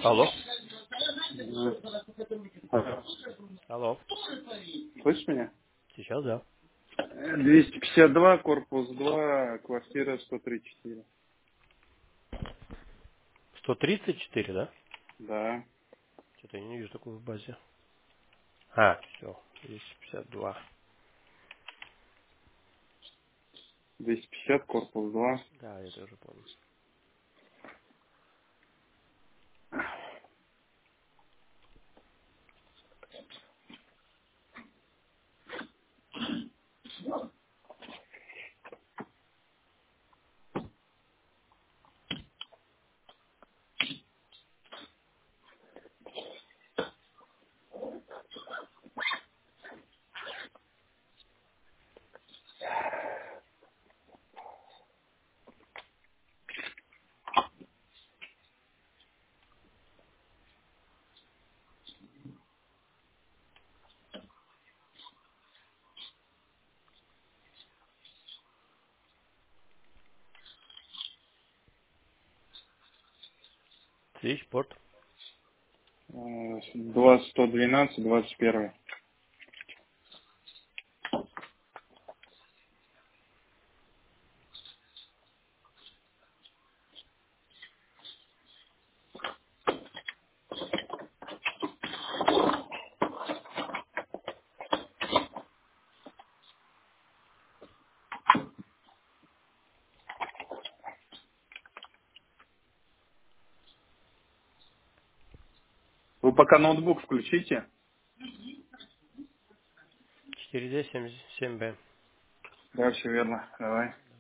Алло. Ага. Алло. Слышишь меня? Сейчас, да. 252, корпус 2, квартира 103-4. 134, да? Да. Что-то я не вижу такого в базе. А, все. 252. 250, корпус 2. Да, я тоже помню. Свич, порт. 2, 112, 21. Вы пока ноутбук включите. 4D77B. Да, все верно. Давай.